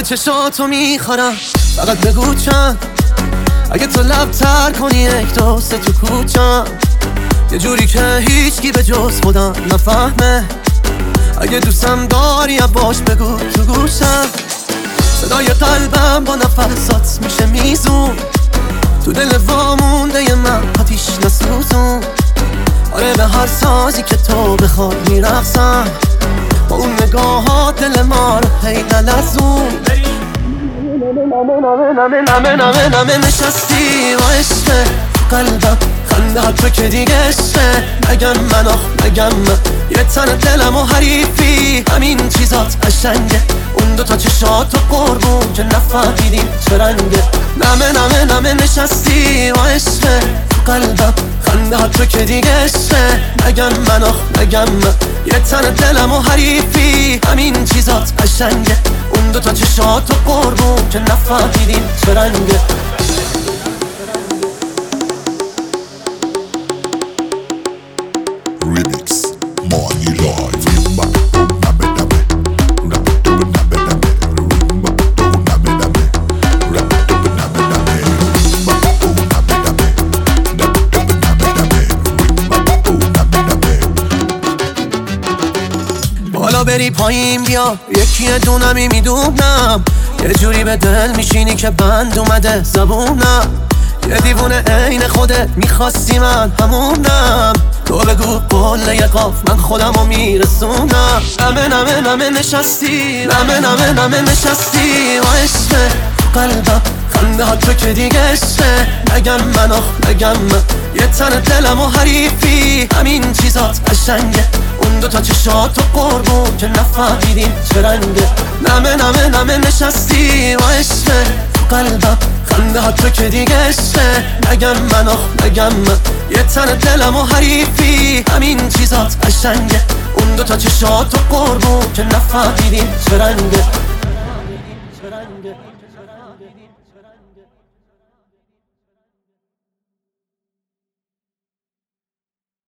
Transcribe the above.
چشاتو میخورم، فقط بگو چند. اگه تو لب تر کنی یک دوست تو کوچم، یه جوری که هیچکی به جز خودم نفهمه. اگه دوستم داری باش بگو تو گوشم. صدای قلبم با نفسات میشه میزون، تو دل وامونده ی من آتیش نسوزون. آره به هر سازی که تو بخواد میرقصم، با اون نگاهات دل ما رو هی نلرزون. نمه نشستی و عشقه قلبم، خنده ها تو که دیگه عشقه. نگم من نگم من، یه تن دلم و حریفی، همین چیزات قشنگه. اون دوتا چشات و قربون که نفهمیدیم چه رنگه. نمه نشستی و عشقه قلبم، خنده ها تو که دیگه عشقه. نگم من نگم من، یه تن دلم و حریفی، همین چیزات قشنگه. اون دوتا چشات و قربون که نفهمیدیم چه رنگه. Remix Money Live. بالا بری پایین بیا، یکی دونمی میدونم. یه جوری به دل میشینی که بند اومده زبونم. یه دیوونه عین خودت میخواستی من همونم. تو بگو قول یه قاف من خودمو میرسونم. نمه نشستی، نمه نشستی و عشقه قلبم، خنده ها تو که دیگه عشقه. نگم من نگم من، یه تن دلم و حریفی، همین چیزات قشنگه. اون دوتا چشات و قربون که نفهمیدیم چه رنگه. نمه نشستی و عشقه قلبم، خنده ها تو که دیگه عشقه. نگم من نگم من، یه تن دلم و حریفی، همین چیزات قشنگه. اون دوتا چشات و قربون که نفهمیدیم چه رنگه.